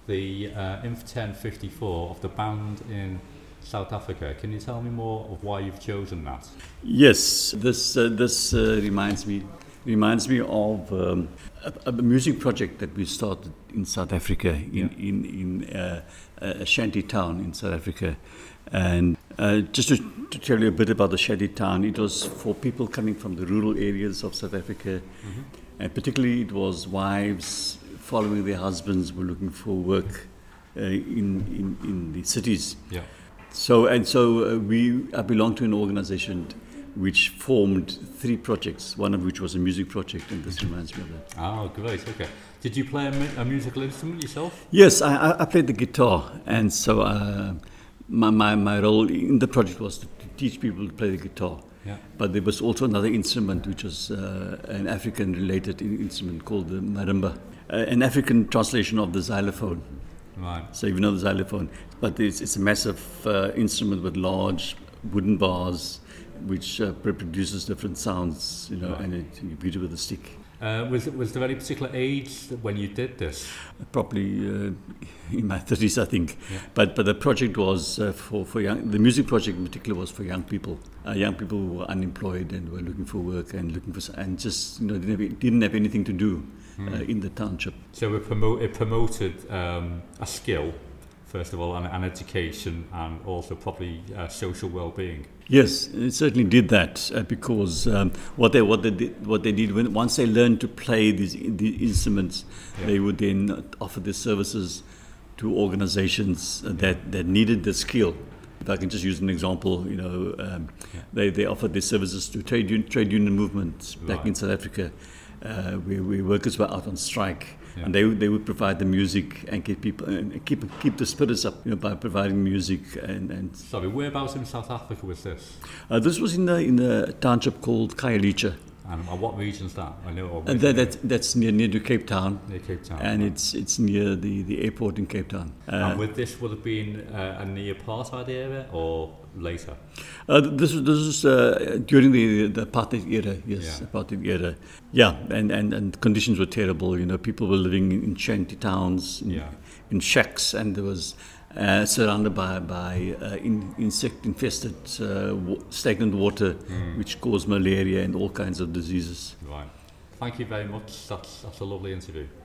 the Inf 1054 of the band in South Africa. Can you tell me more of why you've chosen that? Yes, this reminds me of a music project that we started in South Africa, in a shanty town in South Africa. And just to tell you a bit about the shanty town, it was for people coming from the rural areas of South Africa, and particularly it was wives following their husbands who were looking for work in the cities. Yeah. So I belong to an organization which formed 3 projects, one of which was a music project, and this reminds me of that. Oh, great, okay. Did you play a musical instrument yourself? Yes, I played the guitar, and so my role in the project was to teach people to play the guitar. Yeah. But there was also another instrument, which was an African-related instrument called the marimba, an African translation of the xylophone. Right. So you know the xylophone, but it's a massive instrument with large wooden bars, which produces different sounds, Right. and you beat it with a stick. Was there any particular age when you did this? Probably in my 30s, I think. Yeah. But the project was for young. The music project in particular was for young people who were unemployed and were looking for work and just didn't have anything to do in the township. So it promoted a skill, first of all, and education, and also probably social well-being. Yes, it certainly did that because what they did once they learned to play these instruments, they would then offer their services to organizations that needed the skill. If I can just use an example, they offered their services to trade union movements back in South Africa, where workers were out on strike. Yeah. And they would provide the music and keep people and keep the spirits up, by providing music and. Sorry, whereabouts in South Africa was this? This was in the township called Khayelitsha. And what region is that? I know. That's near to Cape Town. Near Cape Town. And it's near the airport in Cape Town. And with this would have been a near apartheid era or later? This was during the apartheid era. Yes, yeah. Apartheid era. Yeah, and conditions were terrible. People were living in shanty towns, in shacks, and there was. Surrounded by insect-infested stagnant water, which caused malaria and all kinds of diseases. Right. Thank you very much. That's a lovely interview.